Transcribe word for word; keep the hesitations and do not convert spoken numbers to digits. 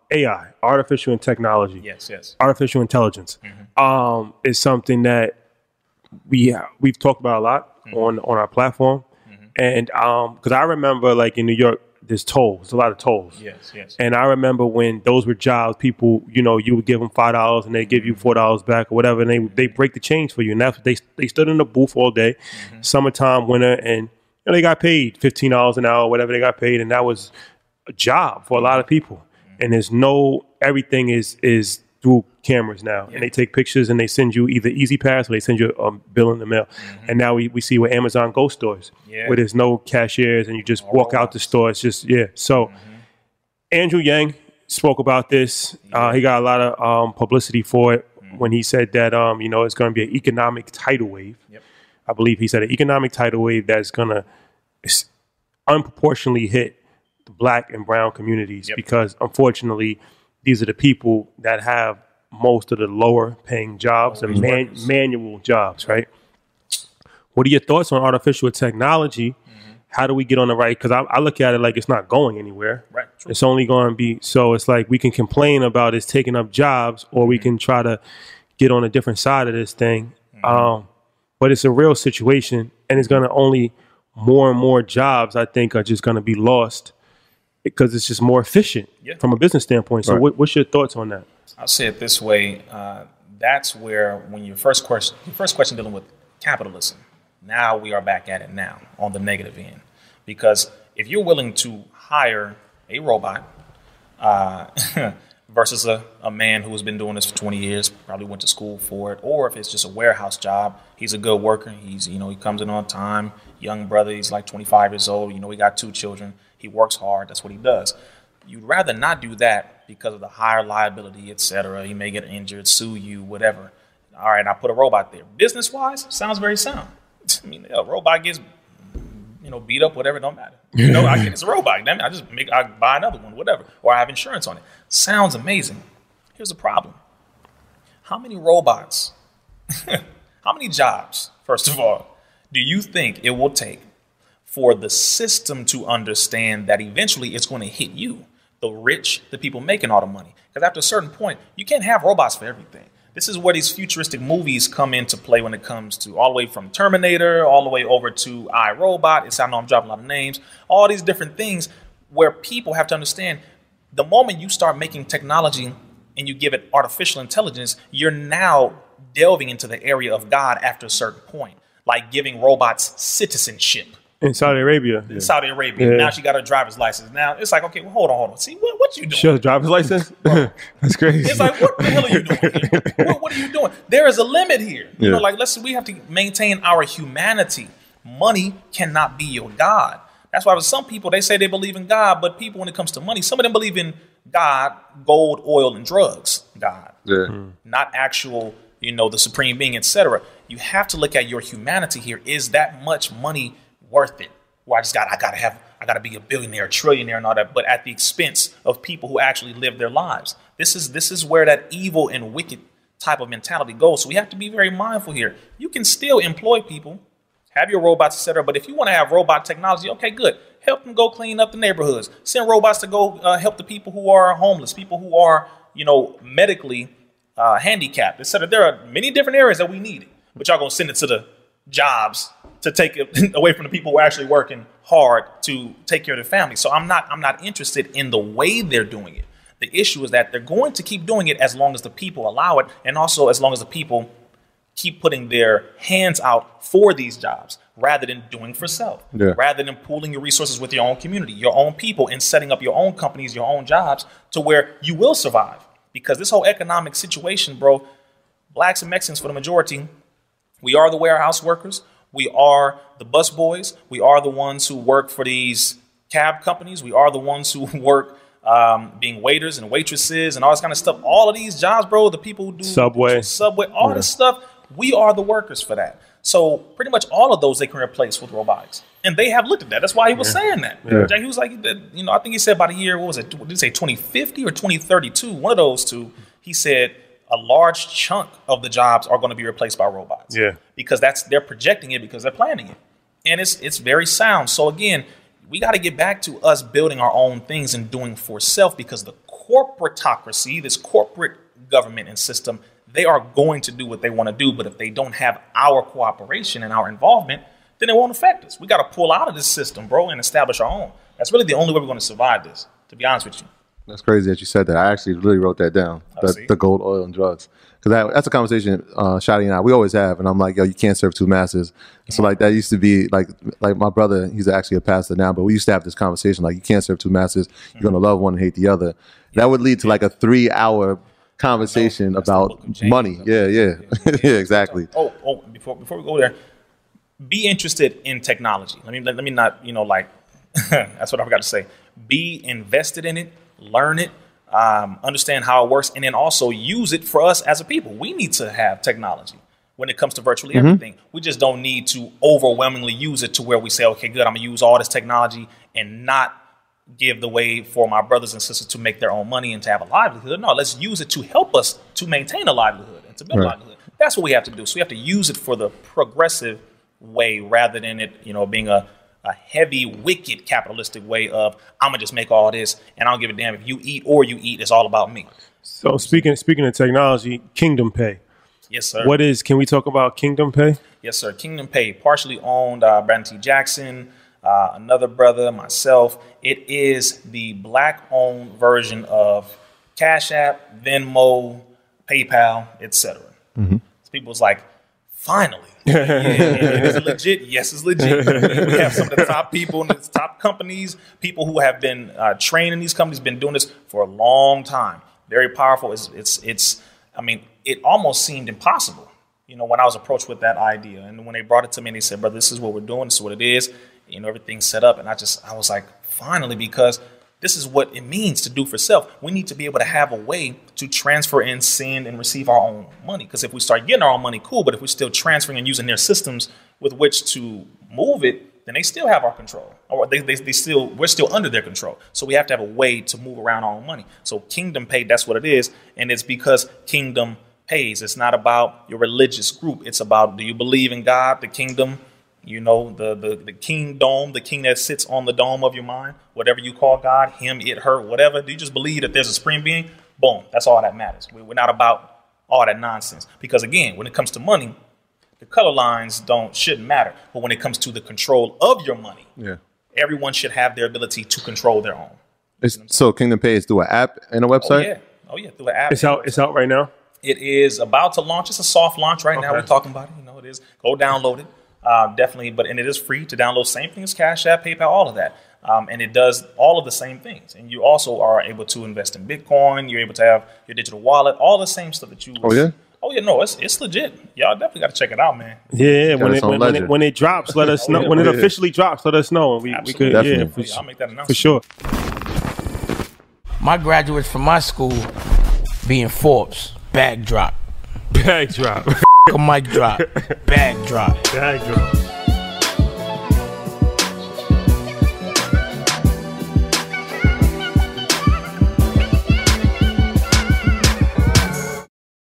A I, artificial and technology. Yes, yes. Artificial intelligence mm-hmm. um, is something that we we've talked about a lot mm-hmm. on on our platform, mm-hmm. and because um, I remember like in New York, there's tolls, a lot of tolls. Yes, yes. And I remember when those were jobs, people, you know, you would give them five dollars and they give you four dollars back or whatever, and they they break the change for you, and that's what they they stood in the booth all day, mm-hmm. summertime, winter, and you know, they got paid fifteen dollars an hour, whatever they got paid, and that was a job for a lot of people. Mm-hmm. And there's no everything is is through cameras now, yeah. and they take pictures and they send you either Easy Pass or they send you a bill in the mail. Mm-hmm. And now we, we see with Amazon Go stores yeah. where there's no cashiers and you just oh, walk out the store. It's just, yeah. So mm-hmm. Andrew Yang spoke about this. Yeah. Uh, he got a lot of um, publicity for it mm-hmm. when he said that, um, you know, it's going to be an economic tidal wave. Yep. I believe he said an economic tidal wave that's going to unproportionately hit the black and brown communities yep. because unfortunately, these are the people that have most of the lower paying jobs and man, manual jobs, right? What are your thoughts on artificial technology? Mm-hmm. How do we get on the right? Because I, I look at it like it's not going anywhere. Right. True. It's only going to be, so it's like we can complain about it's taking up jobs or mm-hmm. we can try to get on a different side of this thing. Mm-hmm. Um, but it's a real situation and it's going to only more and more jobs, I think, are just going to be lost because it's just more efficient yeah. from a business standpoint. So right. what, what's your thoughts on that? I'll say it this way. Uh, that's where when your first question, your first question dealing with capitalism, now we are back at it now on the negative end. Because if you're willing to hire a robot uh, versus a, a man who has been doing this for twenty years, probably went to school for it, or if it's just a warehouse job, he's a good worker. He's, you know, he comes in on time, young brother, he's like twenty-five years old. You know, he got two children. He works hard. That's what he does. You'd rather not do that because of the higher liability, et cetera. He may get injured, sue you, whatever. All right, I put a robot there. Business-wise, sounds very sound. I mean, a robot gets, you know, beat up, whatever, it don't matter. You know, I get it's a robot. Damn it, I just make, I buy another one, whatever, or I have insurance on it. Sounds amazing. Here's the problem. How many robots, how many jobs, first of all, do you think it will take for the system to understand that eventually it's going to hit you, the rich, the people making all the money? Because after a certain point, you can't have robots for everything. This is where these futuristic movies come into play when it comes to all the way from Terminator, all the way over to iRobot. It's, I know I'm dropping a lot of names, all these different things where people have to understand the moment you start making technology and you give it artificial intelligence, you're now delving into the area of God after a certain point, like giving robots citizenship. In Saudi Arabia. In Saudi Arabia. Yeah. Now she got her driver's license. Now it's like, okay, well, hold on, hold on. See, what, what you doing? She has a driver's license? That's crazy. It's like, what the hell are you doing here? What, what are you doing? There is a limit here. You yeah. know, like, let's, we have to maintain our humanity. Money cannot be your God. That's why some people, they say they believe in God, but people, when it comes to money, some of them believe in God, gold, oil, and drugs. God. Yeah. Mm. Not actual, you know, the supreme being, et cetera. You have to look at your humanity here. Is that much money worth it? Well, I just got, I got to have, I got to be a billionaire, a trillionaire and all that, but at the expense of people who actually live their lives. This is, this is where that evil and wicked type of mentality goes. So we have to be very mindful here. You can still employ people, have your robots, et cetera. But if you want to have robot technology, okay, good. Help them go clean up the neighborhoods. Send robots to go uh, help the people who are homeless, people who are, you know, medically uh, handicapped, et cetera. There are many different areas that we need it, but y'all going to send it to the jobs to take it away from the people who are actually working hard to take care of their family. So I'm not I'm not interested in the way they're doing it. The issue is that they're going to keep doing it as long as the people allow it, and also as long as the people keep putting their hands out for these jobs rather than doing for self, yeah. rather than pooling your resources with your own community, your own people, and setting up your own companies, your own jobs to where you will survive. Because this whole economic situation, bro, blacks and Mexicans for the majority, we are the warehouse workers. We are the bus boys. We are the ones who work for these cab companies. We are the ones who work um, being waiters and waitresses and all this kind of stuff. All of these jobs, bro, the people who do Subway, Subway, all yeah. this stuff, we are the workers for that. So pretty much all of those they can replace with robotics. And they have looked at that. That's why he was yeah. saying that. Yeah. He was like, you know, I think he said about a year, what was it? Did he say twenty fifty or twenty thirty-two? One of those two, he said, a large chunk of the jobs are going to be replaced by robots. Yeah. Because that's they're projecting it because they're planning it. And it's it's very sound. So again, we got to get back to us building our own things and doing for self, because the corporatocracy, this corporate government and system, they are going to do what they want to do. But if they don't have our cooperation and our involvement, then it won't affect us. We got to pull out of this system, bro, and establish our own. That's really the only way we're going to survive this, to be honest with you. That's crazy that you said that. I actually really wrote that down, the, the gold, oil, and drugs. Because that, that's a conversation uh, Shadi and I, we always have. And I'm like, yo, you can't serve two masters. And so like that used to be like like my brother, he's actually a pastor now, but we used to have this conversation like, you can't serve two masters. You're going to love one and hate the other. That would lead to like a three hour conversation about money. Yeah, yeah, yeah, yeah, exactly. Oh, oh, before before we go there, be interested in technology. Let me let, let me not, you know, like, that's what I forgot to say. Be invested in it, learn it, um, understand how it works, and then also use it for us as a people. We need to have technology when it comes to virtually mm-hmm. everything. We just don't need to overwhelmingly use it to where we say, okay, good, I'm gonna use all this technology and not give the way for my brothers and sisters to make their own money and to have a livelihood. No, let's use it to help us to maintain a livelihood and to build right. a livelihood. That's what we have to do. So we have to use it for the progressive way rather than it, you know, being a a heavy, wicked, capitalistic way of I'm gonna just make all this and I don't give a damn if you eat or you eat. It's all about me. So speaking speaking of technology, Kingdom Pay. Yes, sir. What is? Can we talk about Kingdom Pay? Yes, sir. Kingdom Pay, partially owned uh, Brandon T. Jackson, uh, another brother, myself. It is the black-owned version of Cash App, Venmo, PayPal, et cetera. Mm-hmm. So people's like, finally. Yeah, yeah, is it legit? Yes, it's legit. We have some of the top people in the top companies, people who have been uh, trained in these companies, been doing this for a long time. Very powerful. It's, it's, it's. I mean, it almost seemed impossible, you know, when I was approached with that idea. And when they brought it to me, and they said, brother, this is what we're doing. This is what it is. You know, everything's set up. And I just, I was like, finally, because this is what it means to do for self. We need to be able to have a way to transfer and send and receive our own money. Because if we start getting our own money, cool. But if we're still transferring and using their systems with which to move it, then they still have our control. Or they, they, they still, we're still under their control. So we have to have a way to move around our own money. So Kingdom Pay, that's what it is. And it's because Kingdom pays. It's not about your religious group. It's about, do you believe in God, the kingdom? You know, the, the, the king dome, the king that sits on the dome of your mind, whatever you call God, him, it, her, whatever. Do you just believe that there's a supreme being? Boom. That's all that matters. We're not about all that nonsense. Because, again, when it comes to money, the color lines don't shouldn't matter. But when it comes to the control of your money, yeah, everyone should have their ability to control their own. It's, you know so Kingdom Pay is through an app and a website? Oh, yeah. Oh, yeah, through an app. It's out, it's out right now? It is about to launch. It's a soft launch right okay. now. We're talking about it. You know, it is. Go download it. Uh, definitely, but and it is free to download. Same thing as Cash App, PayPal, all of that, um, and it does all of the same things. And you also are able to invest in Bitcoin. You're able to have your digital wallet, all the same stuff that you. Oh yeah. Oh yeah, no, it's it's legit. Y'all definitely got to check it out, man. Yeah, when it when, when it when it drops, let us know. oh, yeah, when it yeah. officially drops, let us know. We we could definitely. yeah, for, yeah, I'll make that announcement for sure. My graduates from my school being Forbes, bag drop, bag drop, a mic drop, bag drop, bag drop.